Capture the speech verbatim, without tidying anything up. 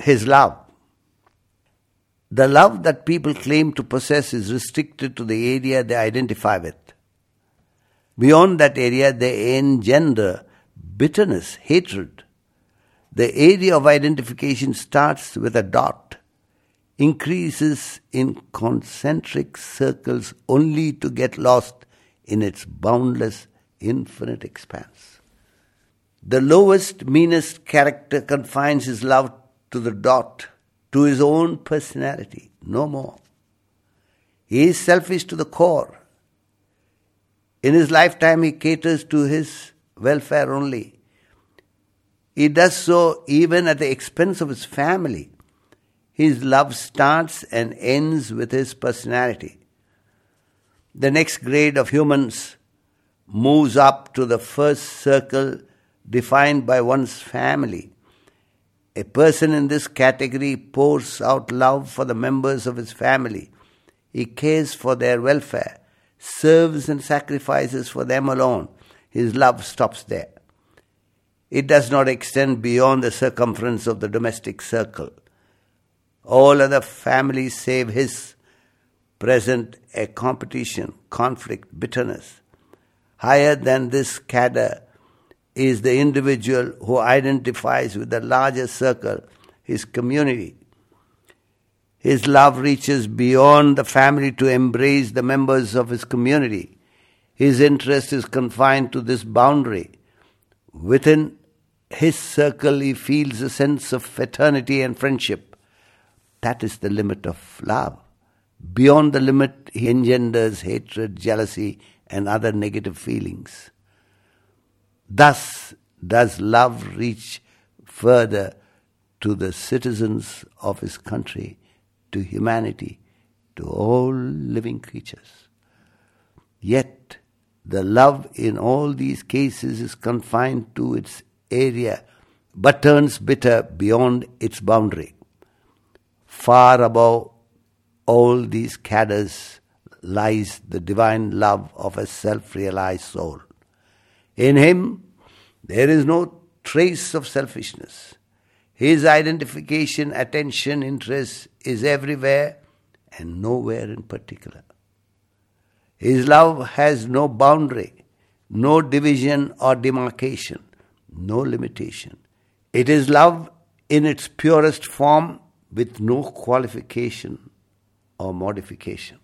his love. The love that people claim to possess is restricted to the area they identify with. Beyond that area, they engender bitterness, hatred. The area of identification starts with a dot, increases in concentric circles only to get lost in its boundless, infinite expanse. The lowest, meanest character confines his love to the dot, to his own personality, no more. He is selfish to the core. In his lifetime, he caters to his welfare only. He does so even at the expense of his family. His love starts and ends with his personality. The next grade of humans moves up to the first circle defined by one's family. A person in this category pours out love for the members of his family. He cares for their welfare, serves and sacrifices for them alone. His love stops there. It does not extend beyond the circumference of the domestic circle. All other families save his present a competition, conflict, bitterness. Higher than this cadre is the individual who identifies with the larger circle, his community. His love reaches beyond the family to embrace the members of his community. His interest is confined to this boundary. Within his circle, he feels a sense of fraternity and friendship. That is the limit of love. Beyond the limit, he engenders hatred, jealousy, and other negative feelings. Thus does love reach further to the citizens of his country, to humanity, to all living creatures. Yet, the love in all these cases is confined to its area, but turns bitter beyond its boundary. Far above all these cadres lies the divine love of a self-realized soul. In him, there is no trace of selfishness. His identification, attention, interest is everywhere and nowhere in particular. His love has no boundary, no division or demarcation, no limitation. It is love in its purest form with no qualification or modification.